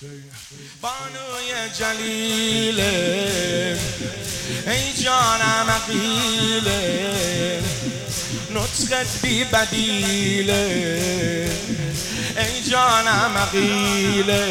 بانوی جلیله ای جانم عقیله نطقت بی بدیله ای جانم عقیله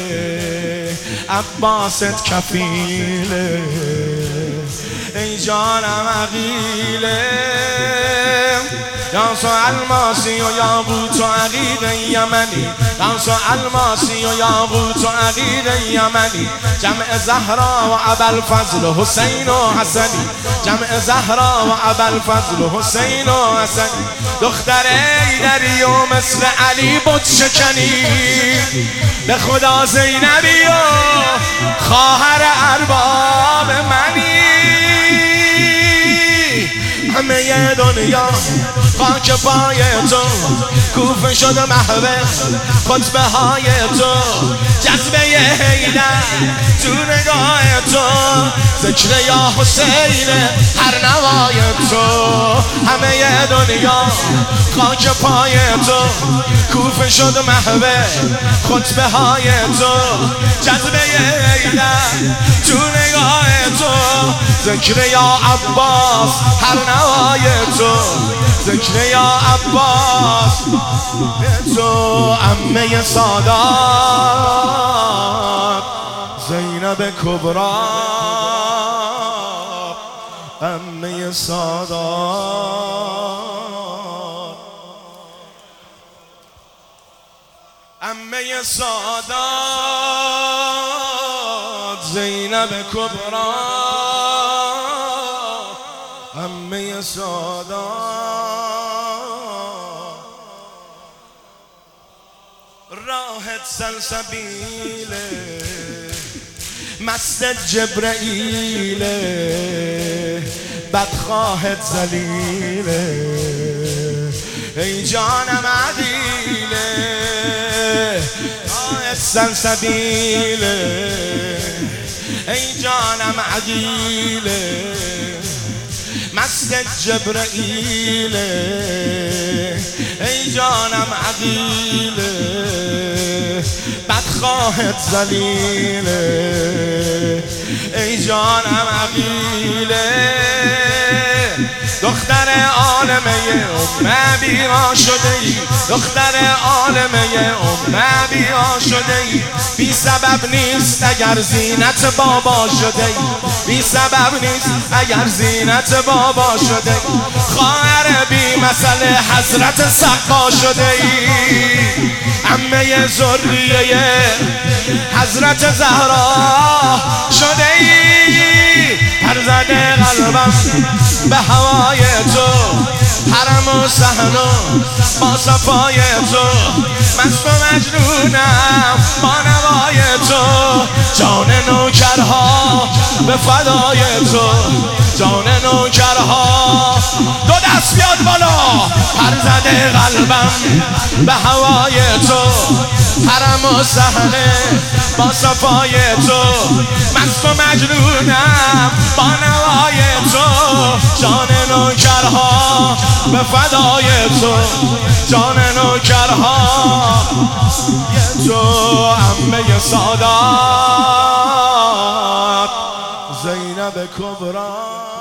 عباست کفیله ای جانم عقیله یانسو الماسی و یاقوت و عقیق یمنی یانسو الماسی و یاقوت و عقیق یمنی جمع زهرا و ابوالفضل حسین و حسنی جمع زهرا و ابوالفضل حسین و حسنی دختر ایدری و مثل علی بت شکنی به خدا زینبی و خواهر ارباب منی همه دنیا خاک پای تو کوفه شد محو خطبه های تو جذبه حیدر تو نگاه تو ذکر یا حسین هر نوای تو همه دنیا خاک پای تو کوفه شد محو خطبه های تو جذبه حیدر تو نگاه تو ذکر یا عباس هر نوای تو ذکر یا عباس تو عمه سادات زینب کبرا عمه سادات عمه سادات زینب کبرا عمه سادات راحت سلسبیله مسجد جبرائیله بدخواهت زلیله ای جانم عدیله راحت سلسبیله ای جانم عدیله مسجد جبرائیله ای جانم عقیله بدخواهت زلیله ای جانم عقیله دختر عالمه امه بی‌ها شده ای دختر عالمه امه بی‌ها شده ای بی سبب نیست اگر زینت بابا شده ای بی سبب نیست اگر زینت بابا شده ای خواهر بی مثل حضرت سقا شده ای عمه ذریه حضرت زهرا شده ای پرزده قلبم به هوای تو حرم و صحن و با صفای تو مست و مجنونم با نوای تو جان نوکرها به فدای تو جان نوکرها دو دست بیاد بالا پرزده قلبم به هوای تو حرم و صحنه با صفای تو مست و مجنونم با نوای تو جان نوکرها به فدای تو جان نوکرها تو عمه سادات زینب کبرا